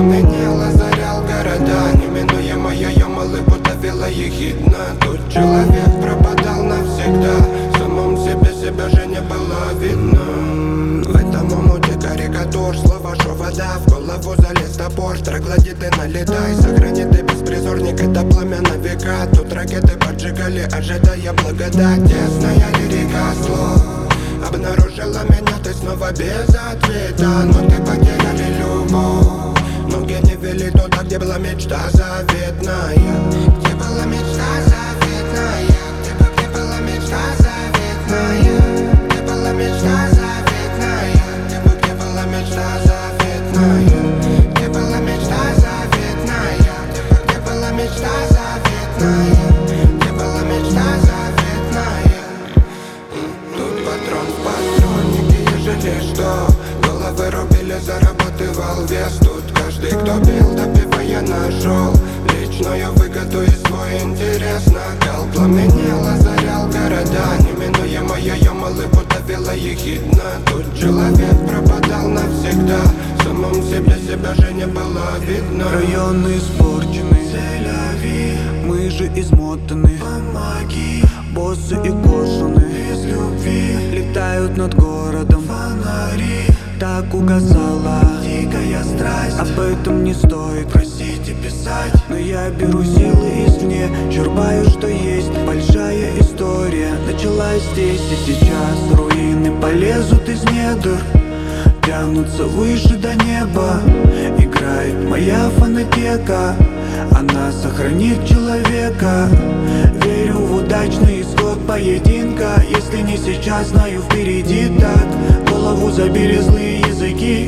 пламенел, озарял города. Неминуемо ее улыбку давила ехидна. Тут человек пропадал навсегда. В самом себе себя же не было видно. В этом омуте карикатур, слова, что вода. В голову залез топор, троглодиты налетай. Сохрани ты беспризорник, это пламя на века. Тут ракеты поджигали, ожидая благодать. Тесная лирика слов обнаружила меня, ты снова без ответа. Но ты потеряли любовь. Ноги не вели туда, где была мечта заветная. Где была мечта заветная? Где была мечта заветная? Где была мечта заветная? Где была мечта заветная? Где была мечта заветная? Где была мечта заветная? Где была мечта заветная? Тут патрон в патроннике, ежели что. Головы рубили, зарабатывал вес. Тут каждый, кто бил, добивая, нашел личную выгоду и свой интерес. Накал пламенел, озарял города. Неминуемо ее улыбку давила ехидна. Тут человек пропадал навсегда. В самом себе себя же не было видно. Районы испорчены, мы же измотаны. Помоги, Боссы и кожаные без любви летают над городом. фонари, Так угасала дикая страсть. Об этом не стоит Просить и писать. Но я беру силы извне, черпаю, что есть. Большая история началась здесь и сейчас. Руины полезут из недр, тянутся выше до неба. Играет моя фонотека, она сохранит человека. Верю в удачный исход поединка. Если не сейчас, знаю, впереди так. Голову забили злые языки.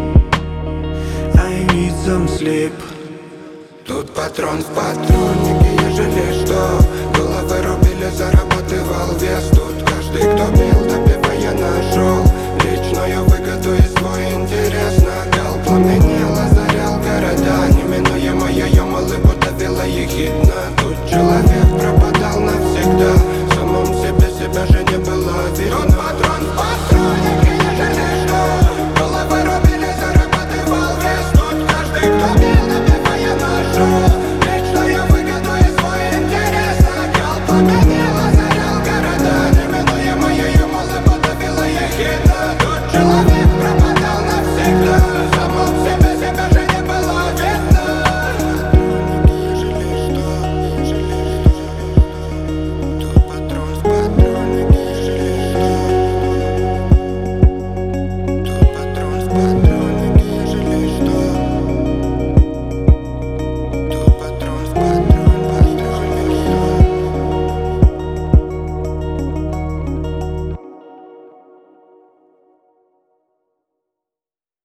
I need some sleep. Тут патрон в патроннике, ежели что. Головы рубили, зарабатывал вес. Тут каждый, кто бил, добивая, нашел